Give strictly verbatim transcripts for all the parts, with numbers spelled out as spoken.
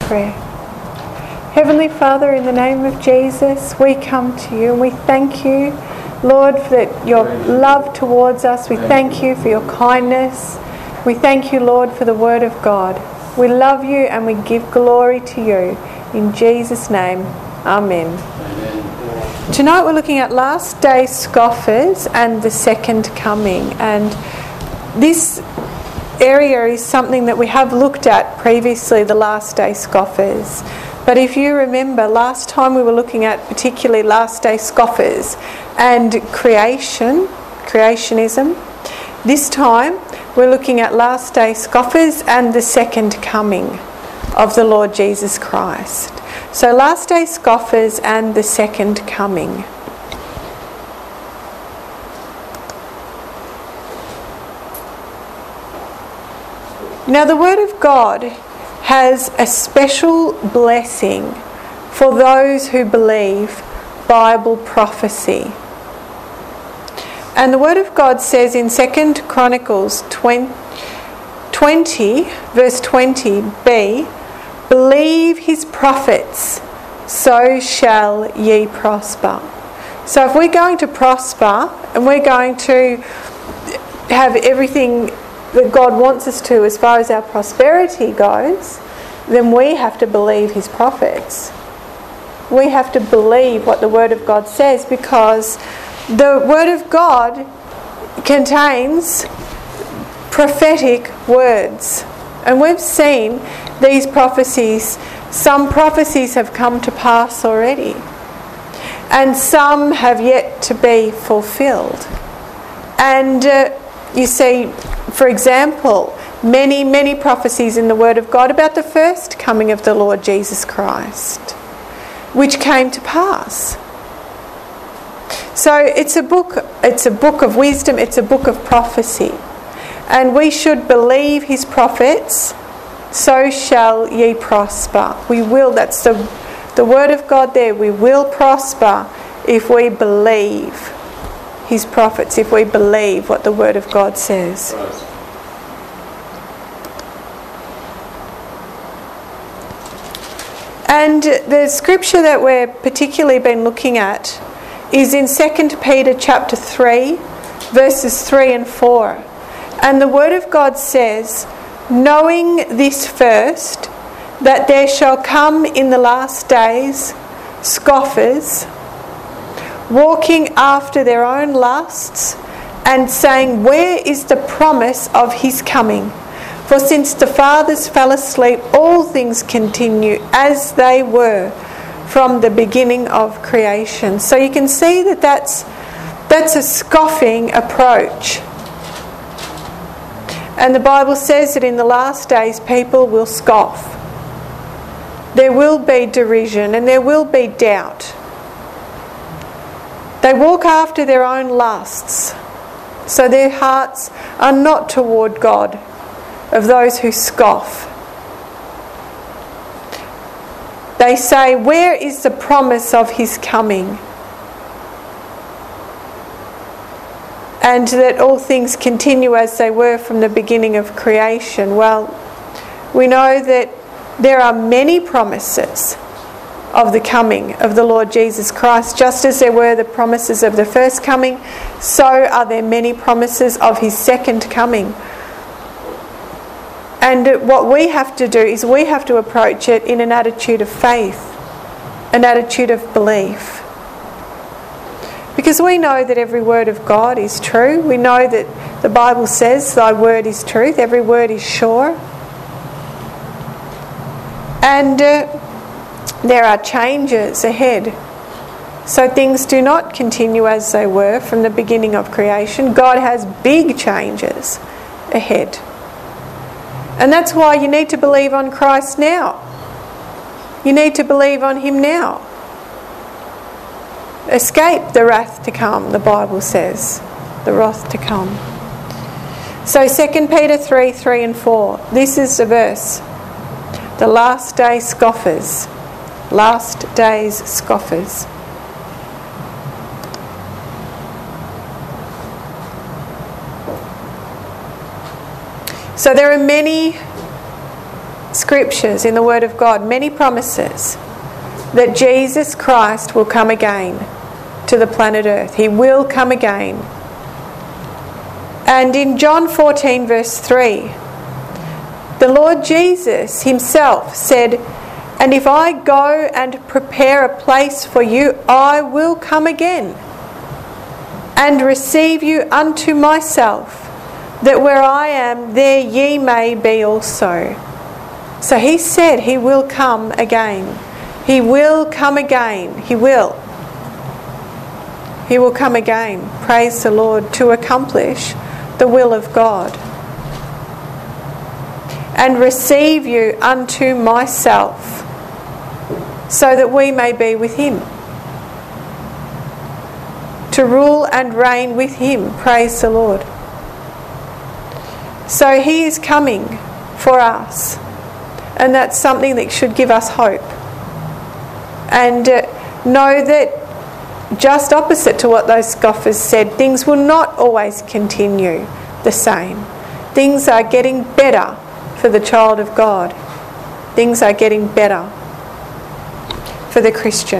prayer. Heavenly Father, in the name of Jesus, we come to you and we thank you, Lord, that your love towards us. We thank you for your kindness. We thank you, Lord, for the word of God. We love you and we give glory to you. In Jesus' name, amen. Amen. Tonight we're looking at last day scoffers and the second coming. And this area is something that we have looked at previously, the last day scoffers. But if you remember, last time we were looking at particularly last day scoffers and creation, creationism. This time we're looking at last day scoffers and the second coming of the Lord Jesus Christ. So last day scoffers and the second coming. Now the Word of God has a special blessing for those who believe Bible prophecy. And the Word of God says in Second Chronicles twenty, verse twenty b, "Believe his prophets, so shall ye prosper." So if we're going to prosper and we're going to have everything that God wants us to as far as our prosperity goes, then we have to believe his prophets. We have to believe what the Word of God says, because the Word of God contains prophetic words. And we've seen these prophecies, some prophecies have come to pass already, and some have yet to be fulfilled. And uh, you see, for example, many, many prophecies in the Word of God about the first coming of the Lord Jesus Christ, which came to pass. So it's a book, it's a book of wisdom, it's a book of prophecy. And we should believe his prophets, so shall ye prosper. We will, that's the, the Word of God there, we will prosper if we believe his prophets, if we believe what the Word of God says. And the scripture that we're particularly been looking at is in Second Peter chapter three, verses three and four. And the Word of God says, "Knowing this first, that there shall come in the last days scoffers, walking after their own lusts, and saying, Where is the promise of his coming? For since the fathers fell asleep, all things continue as they were from the beginning of creation." So you can see that that's, that's a scoffing approach. And the Bible says that in the last days people will scoff. There will be derision and there will be doubt. They walk after their own lusts, so their hearts are not toward God, of those who scoff. They say, "Where is the promise of his coming?" And that all things continue as they were from the beginning of creation. Well, we know that there are many promises of the coming of the Lord Jesus Christ. Just as there were the promises of the first coming, so are there many promises of his second coming. And what we have to do is we have to approach it in an attitude of faith, an attitude of belief. Because we know that every word of God is true. We know that the Bible says thy word is truth. Every word is sure. And uh, there are changes ahead. So things do not continue as they were from the beginning of creation. God has big changes ahead. And that's why you need to believe on Christ now. You need to believe on him now. Escape the wrath to come, the Bible says. The wrath to come. So Second Peter three, three and four. This is the verse. The last day scoffers. Last days scoffers. So there are many scriptures in the Word of God, many promises that Jesus Christ will come again to the planet Earth. He will come again. And in John fourteen verse three, the Lord Jesus himself said, "And if I go and prepare a place for you, I will come again and receive you unto myself, that where I am, there ye may be also." So he said he will come again. He will come again. He will. He will come again. Praise the Lord, to accomplish the will of God. "And receive you unto myself, so that we may be with him." To rule and reign with him. Praise the Lord. So he is coming for us. And that's something that should give us hope. And uh, know that, just opposite to what those scoffers said, things will not always continue the same. Things are getting better for the child of God. Things are getting better for the Christian.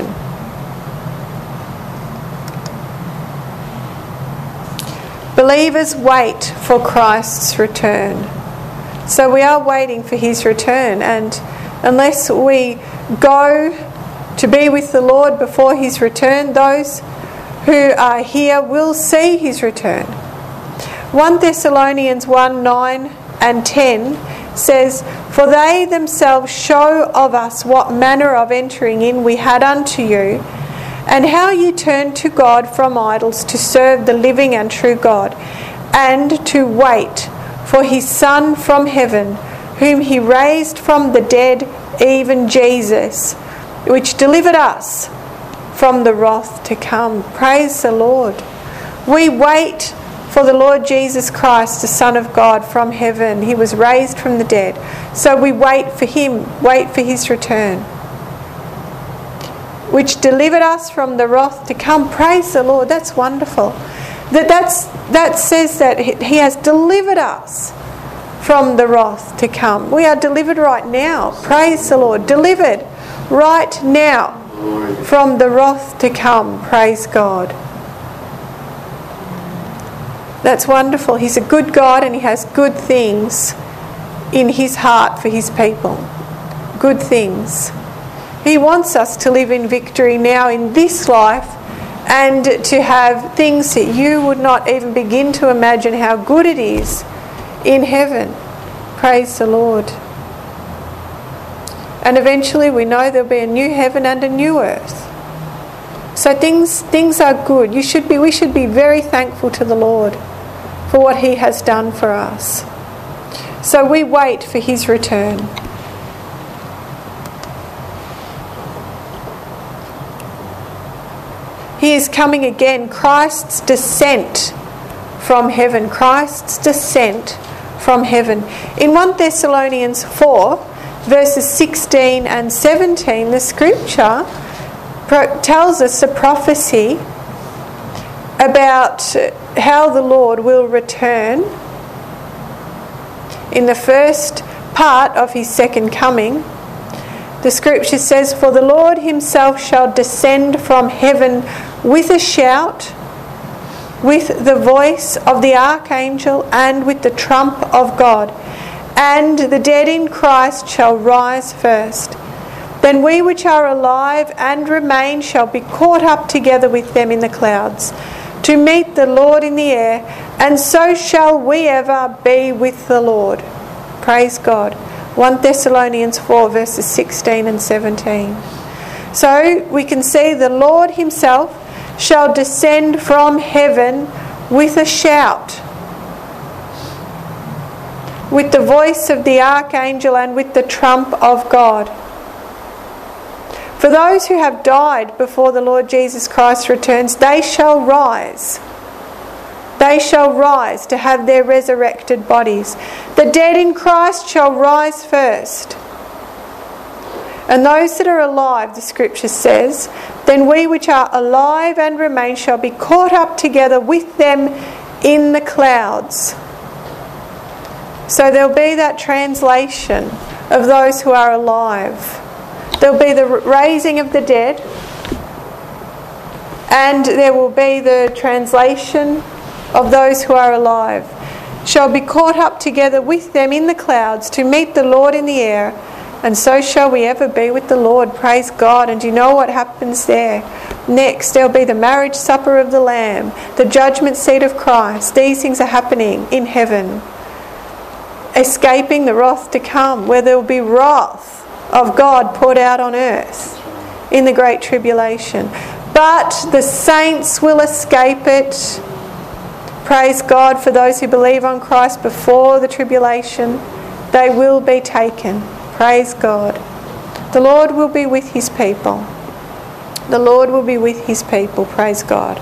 Believers wait for Christ's return. So we are waiting for his return, and unless we go to be with the Lord before his return, those who are here will see his return. First Thessalonians one, nine and ten says, "For they themselves show of us what manner of entering in we had unto you, and how ye turned to God from idols to serve the living and true God, and to wait for his Son from heaven, whom he raised from the dead, even Jesus, which delivered us from the wrath to come." Praise the Lord. We wait for the Lord Jesus Christ, the Son of God from heaven. He was raised from the dead. So we wait for him, wait for his return. Which delivered us from the wrath to come. Praise the Lord. That's wonderful. That that's, that says that he has delivered us from the wrath to come. We are delivered right now. Praise the Lord. Delivered right now from the wrath to come. Praise God. That's wonderful. He's a good God, and he has good things in his heart for his people. Good things. He wants us to live in victory now in this life, and to have things that you would not even begin to imagine how good it is in heaven. Praise the Lord. And eventually we know there'll be a new heaven and a new earth. So things things are good. You should be we should be very thankful to the Lord for what he has done for us. So we wait for his return. He is coming again. Christ's descent from heaven. Christ's descent from heaven. In First Thessalonians four, verses sixteen and seventeen, the scripture pro- tells us a prophecy about how the Lord will return in the first part of his second coming. The scripture says, "For the Lord himself shall descend from heaven with a shout, with the voice of the archangel, and with the trump of God. And the dead in Christ shall rise first. Then we which are alive and remain shall be caught up together with them in the clouds, to meet the Lord in the air, and so shall we ever be with the Lord." Praise God. First Thessalonians four, verses sixteen and seventeen. So we can see the Lord himself shall descend from heaven with a shout, with the voice of the archangel, and with the trump of God. For those who have died before the Lord Jesus Christ returns, they shall rise. They shall rise to have their resurrected bodies. The dead in Christ shall rise first. And those that are alive, the scripture says, then we which are alive and remain shall be caught up together with them in the clouds. So there'll be that translation of those who are alive. There will be the raising of the dead, and there will be the translation of those who are alive. Shall be caught up together with them in the clouds to meet the Lord in the air, and so shall we ever be with the Lord. Praise God. And do you know what happens there? Next, there will be the marriage supper of the Lamb, the judgment seat of Christ. These things are happening in heaven. Escaping the wrath to come, where there will be wrath of God poured out on earth in the great tribulation. But the saints will escape it. Praise God for those who believe on Christ before the tribulation. They will be taken. Praise God. The Lord will be with his people. The Lord will be with his people. Praise God.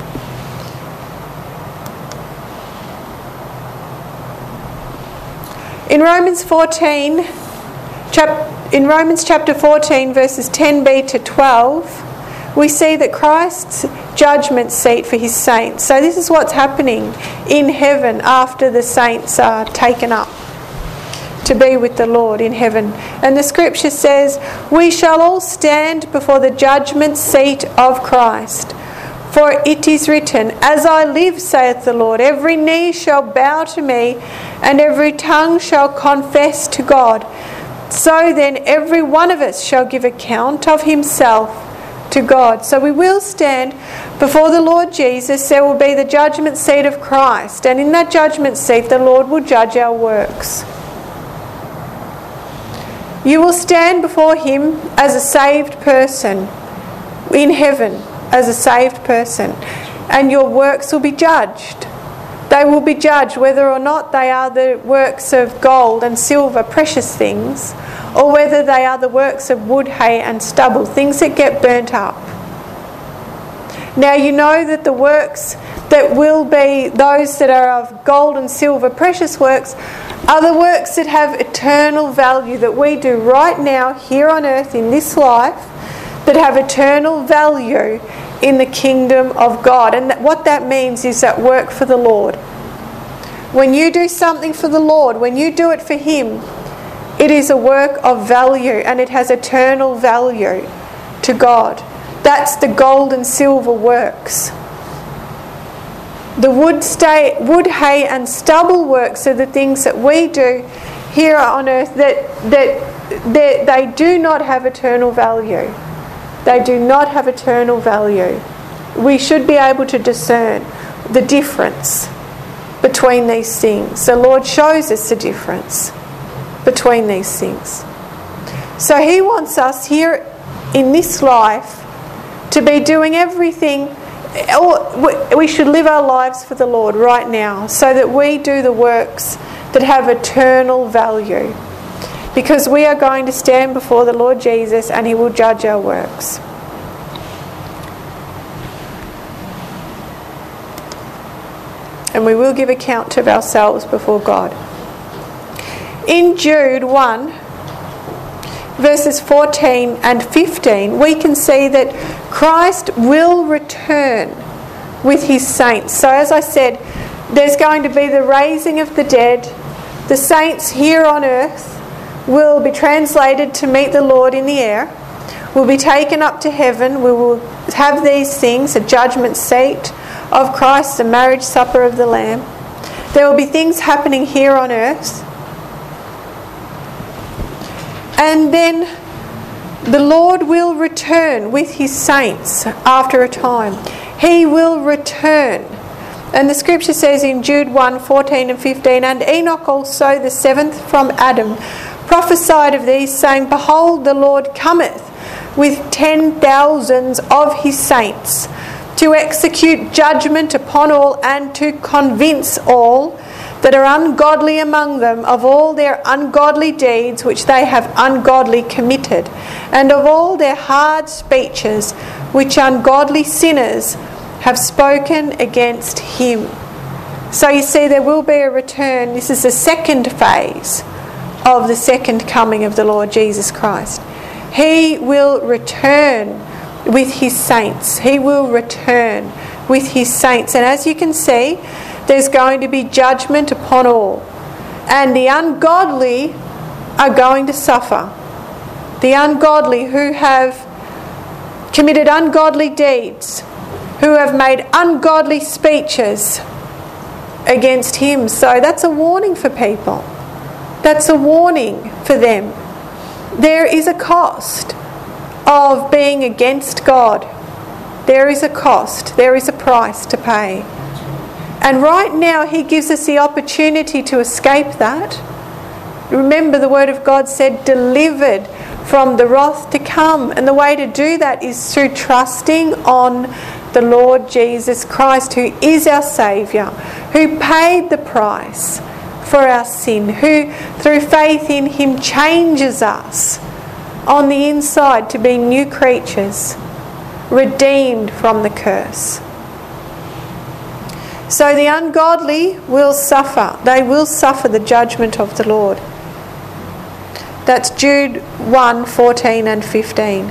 In Romans fourteen, chap- in Romans chapter fourteen, verses ten b to twelve, we see that Christ's judgment seat for his saints. So this is what's happening in heaven after the saints are taken up to be with the Lord in heaven. And the scripture says, we shall all stand before the judgment seat of Christ. For it is written, as I live, saith the Lord, every knee shall bow to me, and every tongue shall confess to God. So then every one of us shall give account of himself to God. So we will stand before the Lord Jesus. There will be the judgment seat of Christ, and in that judgment seat the Lord will judge our works. You will stand before him as a saved person in heaven, as a saved person, and your works will be judged. They will be judged whether or not they are the works of gold and silver, precious things, or whether they are the works of wood, hay and stubble, things that get burnt up. Now you know that the works that will be those that are of gold and silver, precious works, are the works that have eternal value, that we do right now here on earth in this life, that have eternal value in the kingdom of God. And that what that means is that work for the Lord. When you do something for the Lord, when you do it for him, it is a work of value, and it has eternal value to God. That's the gold and silver works. The wood, stay, wood, hay and stubble works are the things that we do here on earth that, that, that they do not have eternal value. They do not have eternal value. We should be able to discern the difference between these things. The Lord shows us the difference between these things. So he wants us here in this life to be doing everything. We should live our lives for the Lord right now, so that we do the works that have eternal value, because we are going to stand before the Lord Jesus and he will judge our works. And we will give account of ourselves before God. In Jude one, verses fourteen and fifteen, we can see that Christ will return with his saints. So as I said, there's going to be the raising of the dead. The saints here on earth will be translated to meet the Lord in the air. We'll be taken up to heaven. We will have these things, a judgment seat of Christ, the marriage supper of the Lamb. There will be things happening here on earth. And then the Lord will return with his saints after a time. He will return. And the scripture says in Jude one, fourteen and fifteen, and Enoch also, the seventh from Adam, prophesied of these, saying, behold, the Lord cometh with ten thousands of his saints, to execute judgment upon all, and to convince all that are ungodly among them of all their ungodly deeds which they have ungodly committed, and of all their hard speeches which ungodly sinners have spoken against him. So you see, there will be a return. This is the second phase of the second coming of the Lord Jesus Christ. He will return with his saints. He will return with his saints. And as you can see, there's going to be judgment upon all. And the ungodly are going to suffer. The ungodly who have committed ungodly deeds, who have made ungodly speeches against him. So that's a warning for people. That's a warning for them. There is a cost of being against God. There is a cost. There is a price to pay. And right now he gives us the opportunity to escape that. Remember, the Word of God said, delivered from the wrath to come. And the way to do that is through trusting on the Lord Jesus Christ, who is our Saviour, who paid the price for our sin, who through faith in him changes us on the inside to be new creatures, redeemed from the curse. So the ungodly will suffer. They will suffer the judgment of the Lord. That's Jude one, fourteen and fifteen.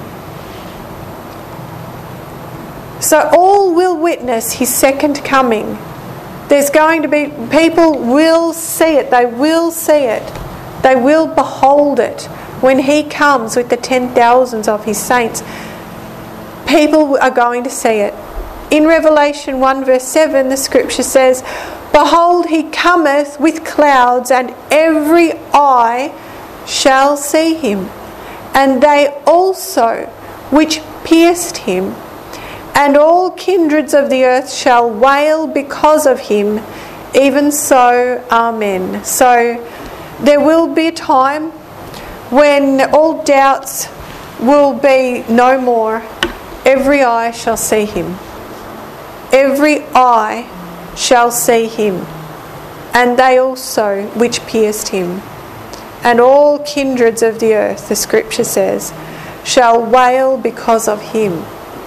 So all will witness his second coming. There's going to be, people will see it. They will see it. They will behold it when he comes with the ten thousands of his saints. People are going to see it. In Revelation one verse seven, the scripture says, behold, he cometh with clouds, and every eye shall see him, and they also which pierced him, and all kindreds of the earth shall wail because of him. Even so, amen. So there will be a time when all doubts will be no more. Every eye shall see him. Every eye shall see him, and they also which pierced him. And all kindreds of the earth, the scripture says, shall wail because of him.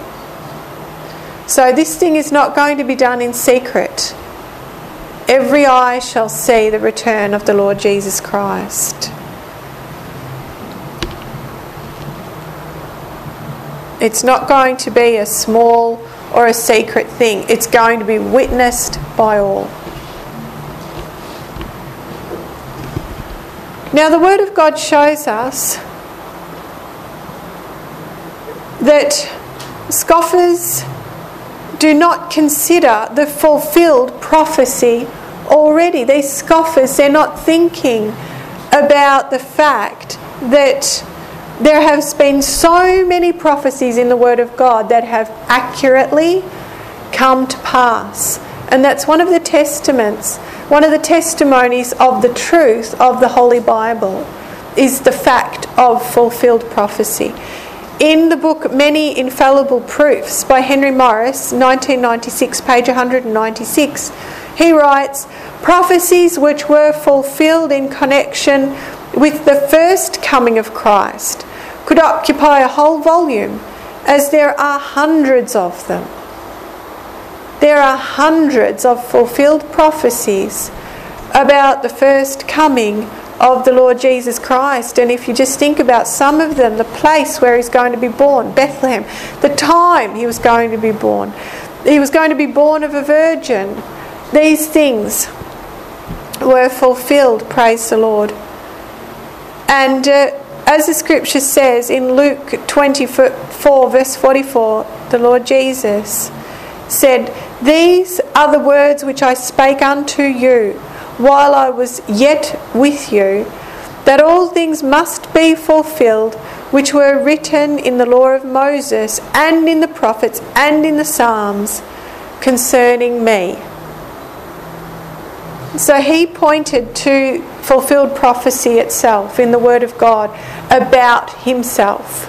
So this thing is not going to be done in secret. Every eye shall see the return of the Lord Jesus Christ. It's not going to be a small or a secret thing. It's going to be witnessed by all. Now the Word of God shows us that scoffers do not consider the fulfilled prophecy already. These scoffers, they're not thinking about the fact that there has been so many prophecies in the Word of God that have accurately come to pass. And that's one of the testaments, one of the testimonies of the truth of the Holy Bible, is the fact of fulfilled prophecy. In the book Many Infallible Proofs by Henry Morris, nineteen ninety-six, page one hundred ninety-six, he writes, prophecies which were fulfilled in connection with the first coming of Christ could occupy a whole volume, as there are hundreds of them. There are hundreds of fulfilled prophecies about the first coming of the Lord Jesus Christ. And if you just think about some of them, the place where he's going to be born, Bethlehem, the time he was going to be born, he was going to be born of a virgin. These things were fulfilled, praise the Lord. And uh, as the scripture says in Luke twenty-four verse forty-four, the Lord Jesus said, these are the words which I spake unto you while I was yet with you, that all things must be fulfilled which were written in the law of Moses and in the prophets and in the Psalms concerning me. So he pointed to fulfilled prophecy itself in the Word of God about himself.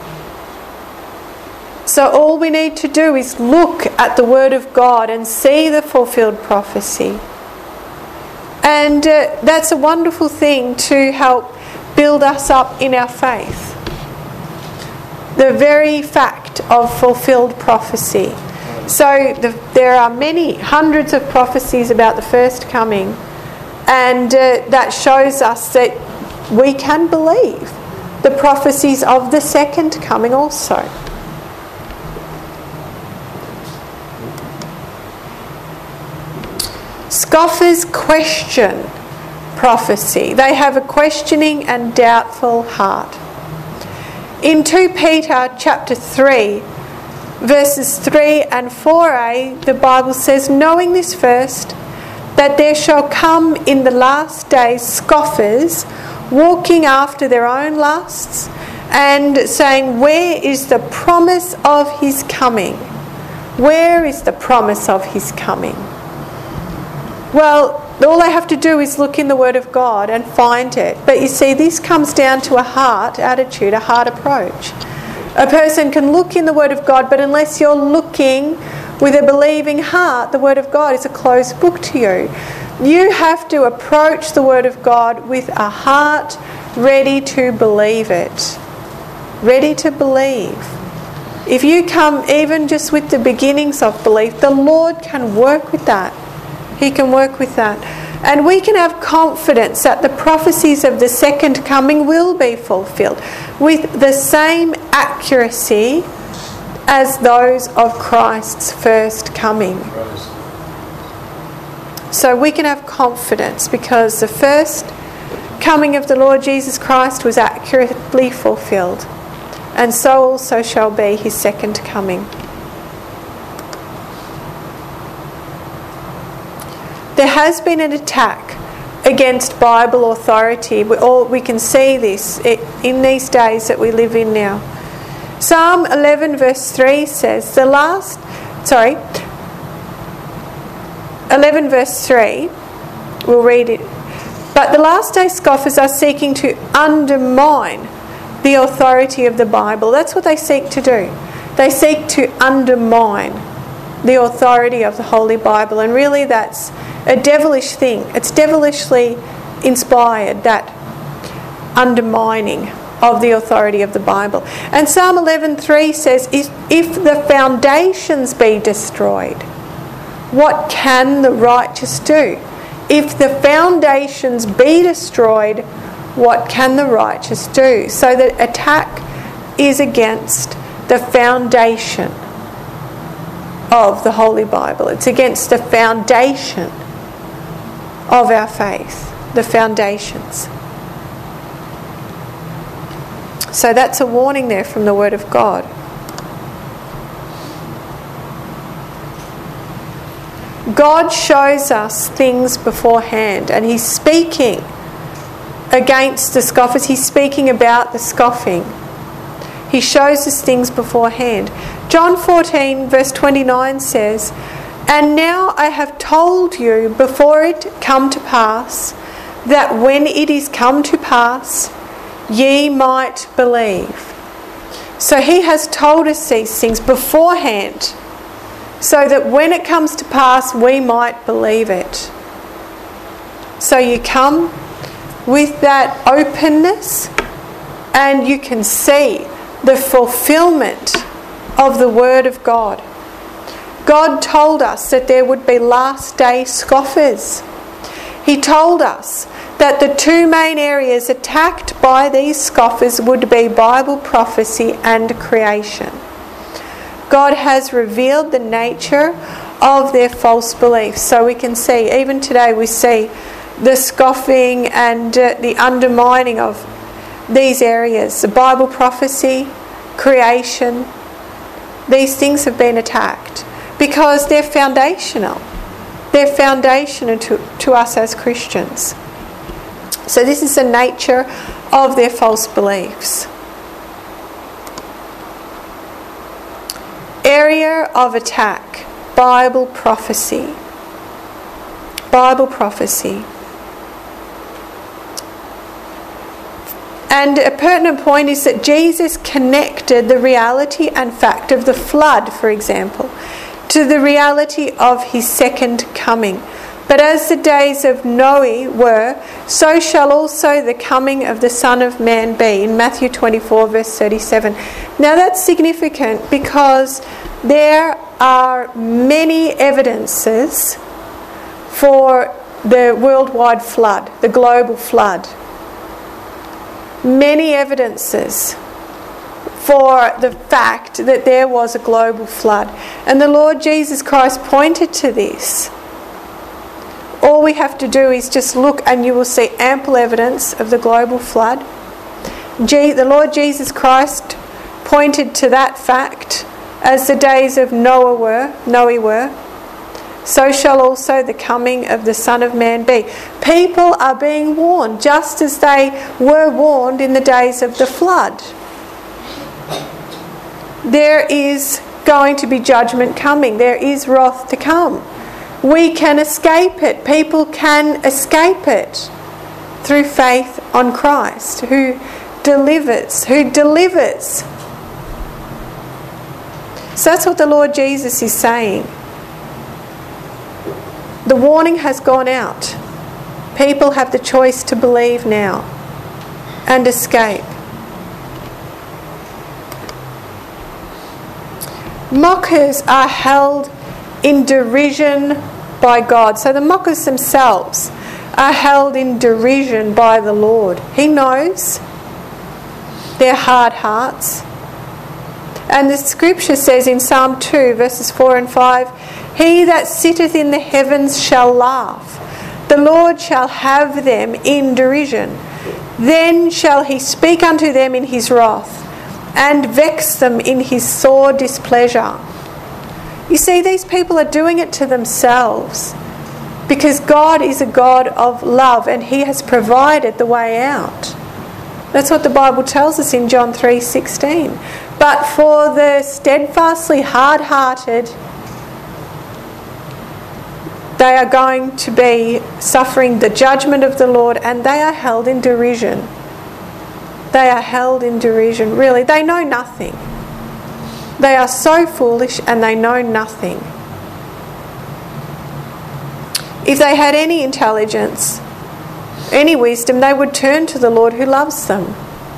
So all we need to do is look at the Word of God and see the fulfilled prophecy. And uh, that's a wonderful thing to help build us up in our faith. The very fact of fulfilled prophecy. So the, there are many, hundreds of prophecies about the first coming, and uh, that shows us that we can believe the prophecies of the second coming also. Scoffers question prophecy. They have a questioning and doubtful heart. In Second Peter chapter three, verses three and four a, the Bible says, knowing this first, that there shall come in the last days scoffers, walking after their own lusts, and saying, where is the promise of his coming? Where is the promise of his coming? Well, all they have to do is look in the Word of God and find it. But you see, this comes down to a heart attitude, a heart approach. A person can look in the Word of God, but unless you're looking with a believing heart, the Word of God is a closed book to you. You have to approach the Word of God with a heart ready to believe it. Ready to believe. If you come even just with the beginnings of belief, the Lord can work with that. He can work with that. And we can have confidence that the prophecies of the second coming will be fulfilled with the same accuracy as those of Christ's first coming. So we can have confidence because the first coming of the Lord Jesus Christ was accurately fulfilled, and so also shall be his second coming. There has been an attack against Bible authority. We, all, we can see this in these days that we live in now. Psalm eleven verse three says, the last, sorry, eleven verse three, we'll read it. But the last day scoffers are seeking to undermine the authority of the Bible. That's what they seek to do. They seek to undermine the authority of the Holy Bible. And really that's a devilish thing. It's devilishly inspired, that undermining of the authority of the Bible. And Psalm eleven three says, if the foundations be destroyed, what can the righteous do? If the foundations be destroyed, what can the righteous do? So the attack is against the foundation of the Holy Bible. It's against the foundation of our faith, the foundations. So that's a warning there from the Word of God. God shows us things beforehand, and He's speaking against the scoffers. He's speaking about the scoffing. He shows us things beforehand. John fourteen verse twenty-nine says, and now I have told you before it come to pass, that when it is come to pass, ye might believe. So He has told us these things beforehand, so that when it comes to pass, we might believe it. So you come with that openness, and you can see the fulfillment of the Word of God. God told us that there would be last day scoffers. He told us that the two main areas attacked by these scoffers would be Bible prophecy and creation. God has revealed the nature of their false beliefs. So we can see, even today we see the scoffing and uh, the undermining of these areas. The Bible prophecy, creation, these things have been attacked because they're foundational. They're foundational to, to us as Christians. So this is the nature of their false beliefs. Area of attack, Bible prophecy. Bible prophecy. And a pertinent point is that Jesus connected the reality and fact of the flood, for example, to the reality of his second coming. But as the days of Noah were, so shall also the coming of the Son of Man be, in Matthew twenty-four verse thirty-seven. Now that's significant because there are many evidences for the worldwide flood, the global flood. Many evidences for the fact that there was a global flood. And the Lord Jesus Christ pointed to this. All All we have to do is just look and you will see ample evidence of the global flood. Je- the Lord Jesus Christ pointed to that fact as the days of Noah were, Noe were. So shall also the coming of the Son of Man be. People are being warned just as they were warned in the days of the flood. There is going to be judgment coming. There is wrath to come. We can escape it. People can escape it through faith on Christ, who delivers, who delivers. So that's what the Lord Jesus is saying. The warning has gone out. People have the choice to believe now and escape. Mockers are held in derision by God. So the mockers themselves are held in derision by the Lord. He knows their hard hearts. And the scripture says in Psalm two, verses four and five, He that sitteth in the heavens shall laugh. The Lord shall have them in derision. Then shall he speak unto them in his wrath, and vex them in his sore displeasure. You see, these people are doing it to themselves, because God is a God of love and he has provided the way out. That's what the Bible tells us in John three sixteen. But for the steadfastly hard-hearted, they are going to be suffering the judgment of the Lord, and they are held in derision. They are held in derision. Really, they know nothing. They are so foolish and they know nothing. If they had any intelligence, any wisdom, they would turn to the Lord who loves them.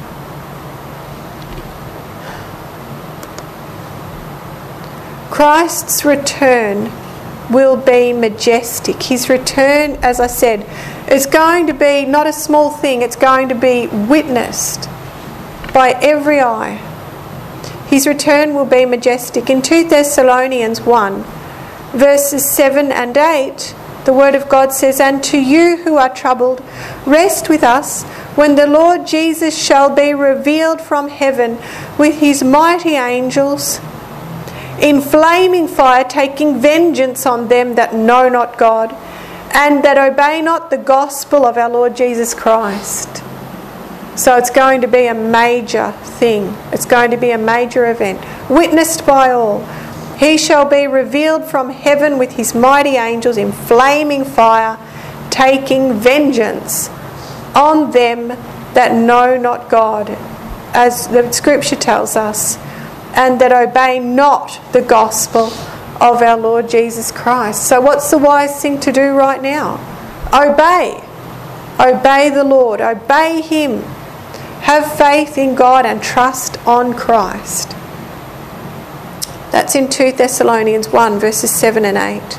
Christ's return will be majestic. His return, as I said, is going to be not a small thing. It's going to be witnessed by every eye. His return will be majestic. In two Thessalonians one, verses seven and eight, the Word of God says, And to you who are troubled, rest with us when the Lord Jesus shall be revealed from heaven with his mighty angels, in flaming fire, taking vengeance on them that know not God, and that obey not the gospel of our Lord Jesus Christ. So it's going to be a major thing. It's going to be a major event, witnessed by all. He shall be revealed from heaven with his mighty angels in flaming fire, taking vengeance on them that know not God, as the scripture tells us, and that obey not the gospel of our Lord Jesus Christ. So what's the wise thing to do right now? Obey. Obey the Lord. Obey him. Have faith in God and trust on Christ. That's in two Thessalonians one, verses seven and eight.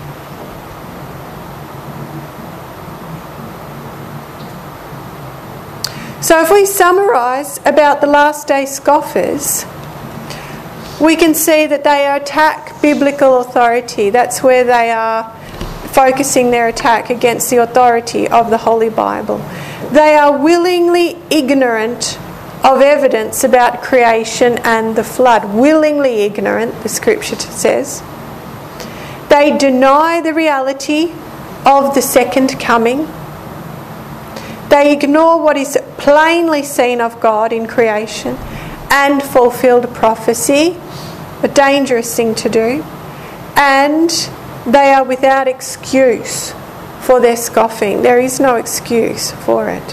So if we summarise about the last day scoffers, we can see that they attack biblical authority. That's where they are focusing their attack, against the authority of the Holy Bible. They are willingly ignorant of evidence about creation and the flood. Willingly ignorant, the scripture says. They deny the reality of the second coming. They ignore what is plainly seen of God in creation and fulfilled prophecy, a dangerous thing to do, and they are without excuse for their scoffing. There is no excuse for it.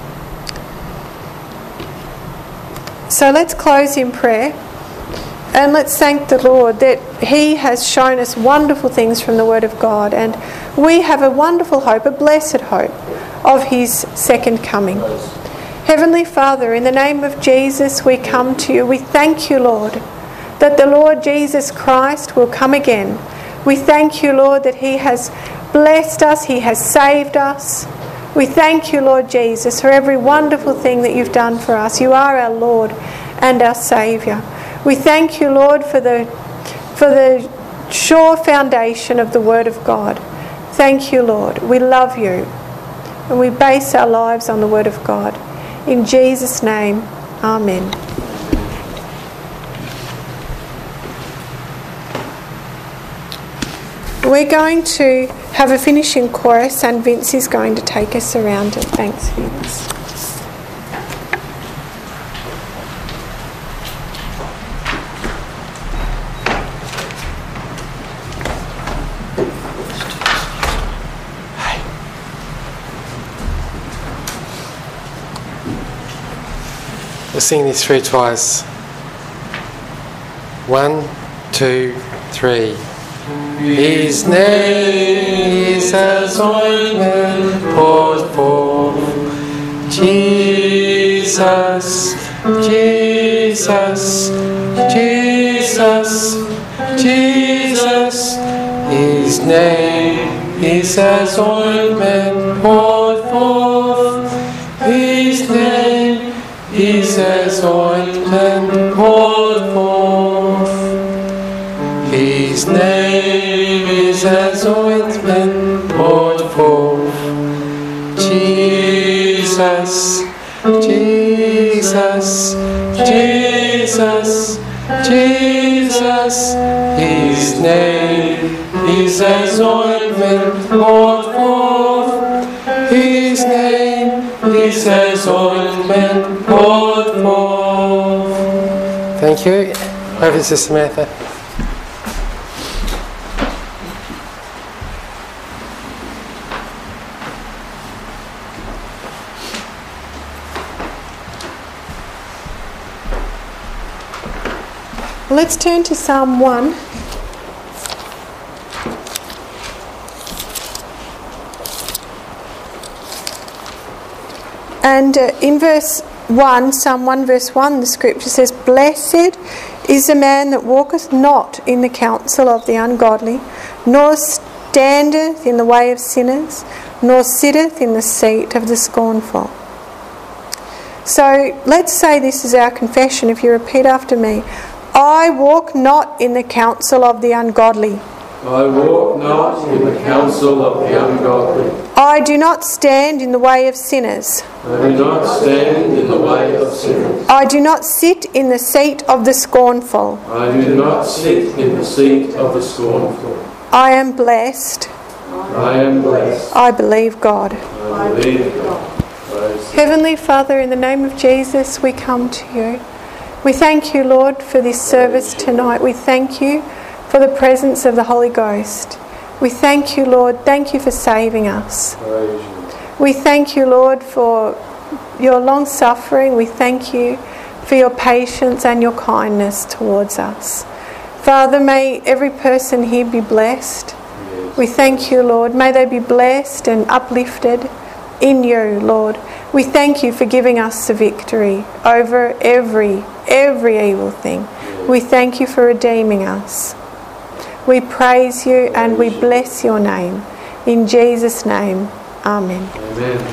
So let's close in prayer, and let's thank the Lord that he has shown us wonderful things from the Word of God, and we have a wonderful hope, a blessed hope of his second coming. Heavenly Father, in the name of Jesus, we come to you. We thank you, Lord, that the Lord Jesus Christ will come again. We thank you, Lord, that he has blessed us, he has saved us. We thank you, Lord Jesus, for every wonderful thing that you've done for us. You are our Lord and our Saviour. We thank you, Lord, for the, for the sure foundation of the Word of God. thank you, Lord. We love you. And we base our lives on the Word of God. In Jesus' name, amen. We're going to have a finishing chorus and Vince is going to take us around it. Thanks, Vince. We'll sing this through twice. One, two, three. His name is as ointment poured forth. Jesus, Jesus, Jesus, Jesus. His name is as ointment poured forth. His name is as ointment poured forth. His name is as ointment poured forth. Jesus, Jesus, Jesus, Jesus. His name is as ointment poured forth. His name is as ointment poured forth. Thank you. Over to Sister Samantha. Let's turn to Psalm one. And uh, in verse one, Psalm one verse one, the scripture says, "Blessed is the man that walketh not in the counsel of the ungodly, nor standeth in the way of sinners, nor sitteth in the seat of the scornful." So let's say this is our confession if you repeat after me. I walk not in the counsel of the ungodly. I walk not in the counsel of the ungodly. I do not stand in the way of sinners. I do not stand in the way of sinners. I do not sit in the seat of the scornful. I do not sit in the seat of the scornful. I am blessed. I am blessed. I believe God. I believe God. Praise Heavenly Father, in the name of Jesus, we come to you. We thank you, Lord, for this service tonight. We thank you for the presence of the Holy Ghost. We thank you, Lord. Thank you for saving us. Praise you. We thank you, Lord, for your long suffering. We thank you for your patience and your kindness towards us. Father, may every person here be blessed. Yes. We thank you, Lord. May they be blessed and uplifted in you, Lord. We thank you for giving us the victory over every, every evil thing. Yes. We thank you for redeeming us. We praise you and we bless your name. In Jesus' name, amen. Amen.